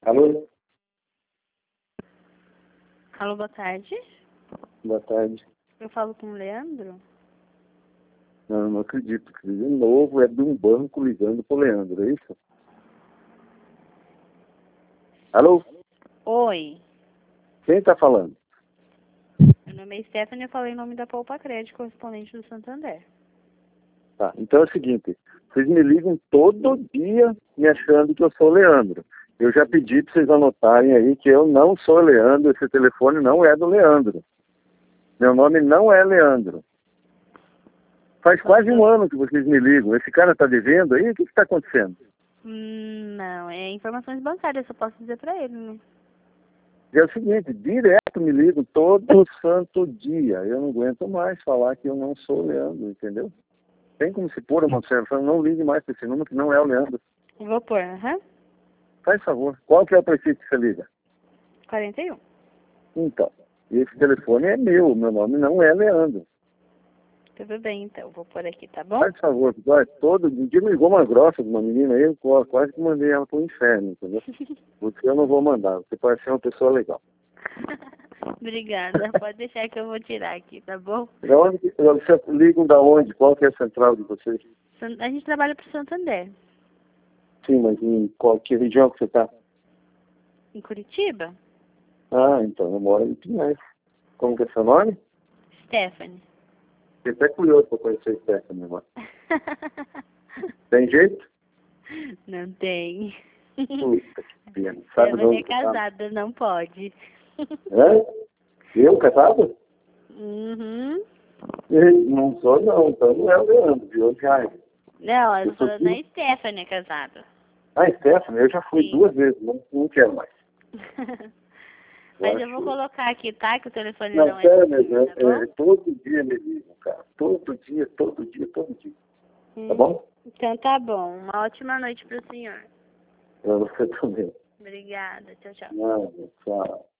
Alô? Alô, boa tarde. Boa tarde. Eu falo com o Leandro? Não, não acredito. De novo, é de um banco ligando pro Leandro, é isso? Alô? Oi. Quem tá falando? Meu nome é Stephanie, eu falei em nome da Poupa Crédito, correspondente do Santander. Tá, então é o seguinte, vocês me ligam todo dia me achando que eu sou o Leandro. Eu já pedi para vocês anotarem aí que eu não sou o Leandro, esse telefone não é do Leandro. Meu nome não é Leandro. Faz quase um ano que vocês me ligam. Esse cara tá devendo aí? O que está acontecendo? Não, é informações bancárias, eu posso dizer pra ele, né? É o seguinte, direto me ligam todo santo dia. Eu não aguento mais falar que eu não sou o Leandro, entendeu? Tem como se pôr uma observação, não ligue mais para esse número que não é o Leandro. Vou pôr, aham. Faz favor. Qual que é o prefixo que você liga? 41. Então, esse telefone é meu nome não é Leandro. Tudo bem, então, vou pôr aqui, tá bom? Faz favor, olha, todo dia me ligou uma grossa de uma menina aí, eu quase que mandei ela para o inferno, entendeu? Porque eu não vou mandar, você parece ser uma pessoa legal. Obrigada, pode deixar que eu vou tirar aqui, tá bom? Da onde que vocês ligam da onde? Qual que é a central de vocês? A gente trabalha pro Santander. Sim, mas em qual que região que você está? Em Curitiba? Ah, então, eu moro em Pinhais. Como que é seu nome? Stephanie. Fiquei até curioso para conhecer Stephanie agora. Tem jeito? Não tem. Puta que pena. Sabe de Stephanie onde é você tá? casada, não pode. É? Eu, casado? Uhum. Não sou não, então não é o Leandro, viu, Jair? Não, eu Eu tô sou falando filho. da Stephanie é casada. Ah, Stephanie, eu já fui Sim. 2 vezes, não quero mais. Mas eu vou colocar aqui, tá? Que o telefone Não, não é sério seu, mesmo, tá bom? todo dia me ligam, cara. Todo dia, todo dia, todo dia. Tá bom? Então tá bom. Uma ótima noite pro senhor. Pra você também. Obrigada. Tchau, tchau. Nada, tchau.